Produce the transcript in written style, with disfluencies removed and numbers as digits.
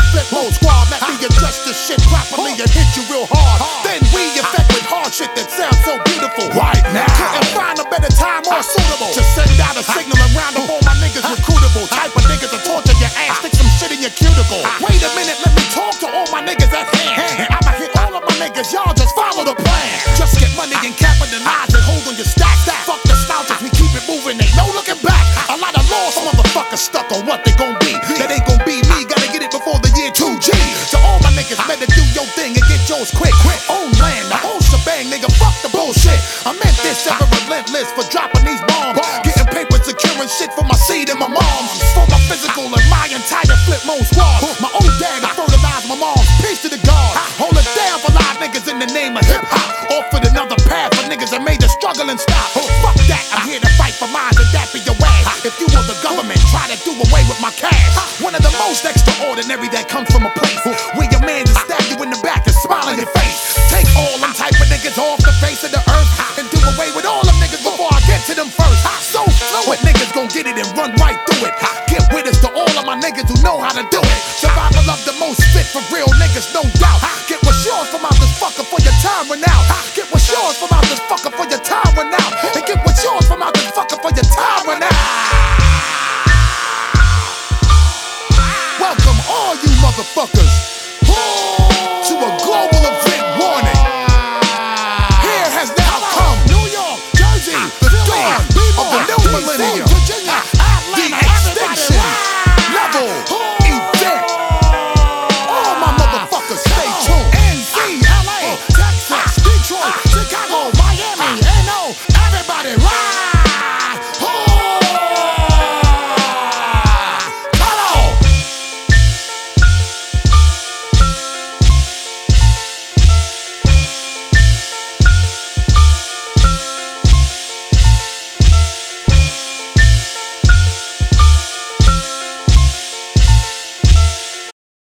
flip mode squad. Let me address this shit properly and hit you real hard. Then we effect with hard shit that sounds so beautiful. Right now, couldn't find a better time more suitable to send out a signal and round up all my niggas recruitable. Type of niggas to torture your ass, stick some shit in your cuticle. Wait a minute, let me talk to all my niggas at hand. And I'ma hit all of my niggas, y'all just follow the plan. Just get money and capitalize and hold on your stack. Fuck the slouches, we keep it moving, ain't no looking back. A lot of lost motherfuckers stuck on what they gon' be. That ain't gon' be me, gotta get it before the year 2G. So all my niggas better do your thing and get yours quick. Own land, the whole shebang, nigga, fuck the bullshit. I meant this, ever relentless for dropping these bombs. Getting paper, securing shit for my seed and my moms. For my physical and my entire flip mode squad. My old dad to fertilize my moms. Peace to the God. Hold it down for live niggas in the name of hip hop. Offered another path for niggas that made the struggle and stop. Fuck that, I'm here to fight for mine and that be your ass. If you were the government, try to do away with my cash. One of the most extraordinary that comes from a place where your man just stab you in the back and smile in your face. Take all them type of niggas off the face of the earth and do away with all them niggas before I get to them first. So fluid, niggas gon' get it and run right through it. Get with us to all of my niggas who know how to do it. Survival of the most fit for real niggas, no